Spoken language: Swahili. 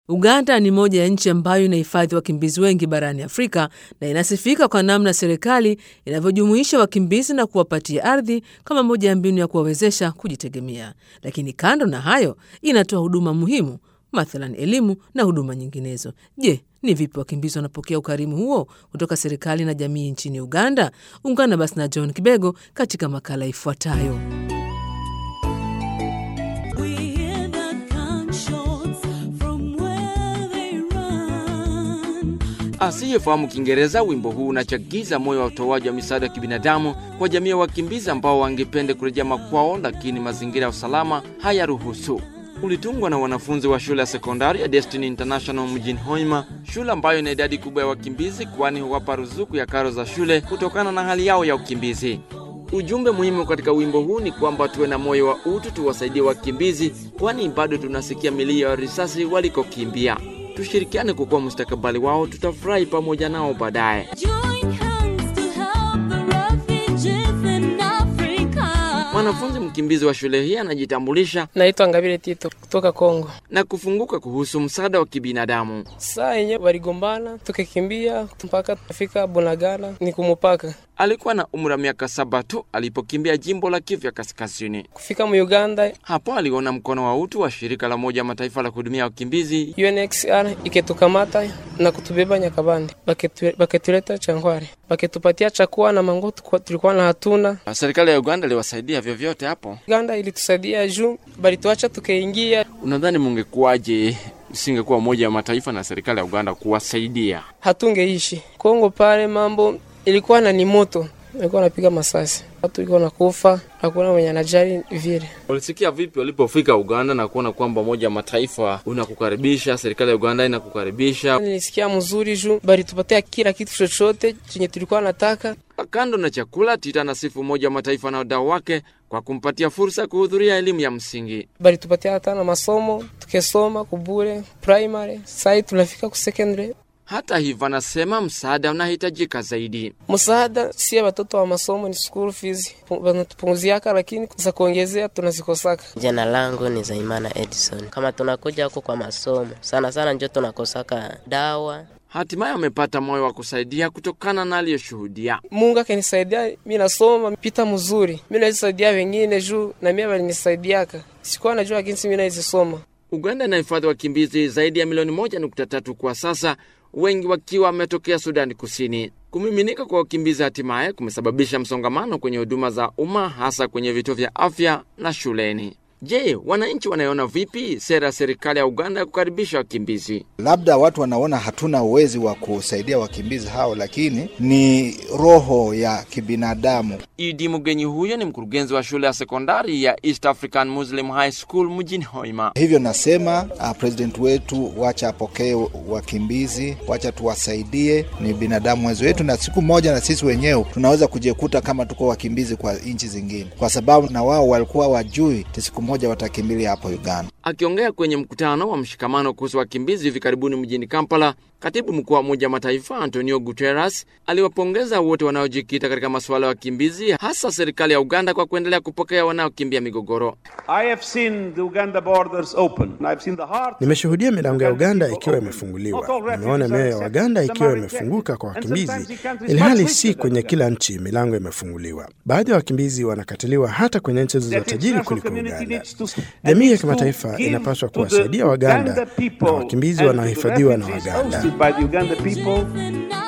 Uganda ni moja ya nchi ambayo inahifadhi wakimbizi wengi barani Afrika na inasifika kwa namna serikali inavyojumuisha wakimbizi na kuwapatia ardhi kama moja ya mbinu ya kuwawezesha kujitegemea. Lakini kando na hayo, inatoa huduma muhimu, mathalan elimu na huduma nyinginezo. Je, ni vipi wakimbizi wanapokea ukarimu huo kutoka serikali na jamii nchini Uganda? Ungana basi na John Kibego katika makala ifuatayo. Asiyefahamu Kiingereza, wimbo huu unachagiza moyo wa utoaji wa misaada ya kibinadamu kwa jamii ya wakimbizi ambao wangependa kurejea makwao, lakini mazingira ya usalama hayaruhusu. Ulitungwa na wanafunzi wa shule ya sekondari ya Destiny International mjini Hoima, shule ambayo ina idadi kubwa ya wakimbizi kwani huwapa ruzuku ya karo za shule kutokana na hali yao ya ukimbizi. Ujumbe muhimu katika wimbo huu ni kwamba tuwe na moyo wa utu, tuwasaidie wakimbizi kwani bado tunasikia milio ya risasi walikokimbia. Tushirikiane kukua mustakabali wao, tutafurahi pamoja nao baadaye. Mwanafunzi mkimbizi wa shule hii anajitambulisha. Naitwa Ngabire Tito kutoka Kongo. Na kufunguka kuhusu msaada wa kibinadamu. Saa yenyewe waligombana, tukakimbia mpaka tufika Bunagana ni kumupaka. Alikuwa na umri wa miaka 7 tu alipokimbia jimbo la Kivu ya Kaskazini. Kufika mu Uganda, hapo aliona mkono wa utu wa shirika la Umoja wa Mataifa la kuhudumia wakimbizi UNHCR iketukamata na kutubeba Nyakabandi. Baketuleta Changware. Baketupatia chakula na mangoto tulikuwa na hatuna. Serikali ya Uganda iliwasaidia vyovyote hapo? Uganda ilitusaidia juu bali tuacha tukaingia. Unadhani mungekuaje singekuwa Umoja wa Mataifa na serikali ya Uganda kuwasaidia? Hatungeishi. Kongo pale mambo ilikuwa na ni moto. Ilikuwa napiga masasi. Watu walikuwa nakufa, hakuna mwenye anajali vile. Ulisikia vipi walipofika Uganda na kuona kwamba Umoja wa Mataifa unakukaribisha, serikali ya Uganda inakukaribisha? Nilisikia mzuri juu bali tupatia kila kitu chochote chenye tulikuwa nataka. Kando na chakula, Tita nasifu Umoja wa Mataifa na wadau wake kwa kumpatia fursa kuhudhuria elimu ya msingi. Bali tupatia hata na masomo, tukesoma kubure, primary, sasa tunafika ku secondary. Hata hivyo anasema msaada unahitajika zaidi. Msaada si ya watoto wa masomo, ni school fees. Wanatupunguziaka lakini za kuongezea tunazikosaka. Jina langu ni Zaimana Edison. Kama tunakuja huko kwa masomo, sana ndio tunakosaka dawa. Hatimaye amepata moyo wa kusaidia kutokana na aliyoshuhudia. Mungu akanisaidia, mimi nasoma pita mzuri. Mimi nasaidia wengine juu na mimi walinisaidiaka. Sikuwa najua jinsi mimi naisoma. Uganda inahifadhi wakimbizi zaidi ya milioni 1.3 kwa sasa, wengi wakiwa wametokea Sudani Kusini. Kumiminika kwa wakimbizi hatimaye kumesababisha msongamano kwenye huduma za umma, hasa kwenye vituo vya afya na shuleni. Je, wananchi wanaona vipi sera ya serikali ya Uganda ya kukaribisha wakimbizi? Labda watu wanaona hatuna uwezo wa kusaidia wakimbizi hao, lakini ni roho ya kibinadamu. Idi Mugenyi huyo ni mkurugenzi wa shule ya sekondari ya East African Muslim High School mjini Hoima. Hivyo nasema president wetu wacha apokee wakimbizi, wacha tuwasaidie, ni binadamu wetu, na siku moja na sisi wenyewe tunaweza kujikuta kama tuko wakimbizi kwa nchi zingine, kwa sababu na wao walikuwa wajui siku moja watakimbilia hapo Uganda. Akiongea kwenye mkutano wa mshikamano kuhusu wakimbizi hivi karibuni mjini Kampala, katibu mkuu wa Umoja wa Mataifa Antonio Guterres aliwapongeza wote wanaojikita katika masuala ya wakimbizi, hasa serikali ya Uganda kwa kuendelea kupokea wanaokimbia migogoro. Nimeshuhudia milango ya Uganda ikiwa imefunguliwa. Nimeona mioyo ya Uganda ikiwa imefunguka kwa wakimbizi, ilhali si kwenye kila nchi milango imefunguliwa. Baadhi ya wakimbizi wanakatiliwa hata kwenye nchi za tajiri kuliko Uganda. Jamii ya kimataifa inapaswa kuwasaidia Waganda na wakimbizi wanaohifadhiwa na Waganda. By the Uganda people.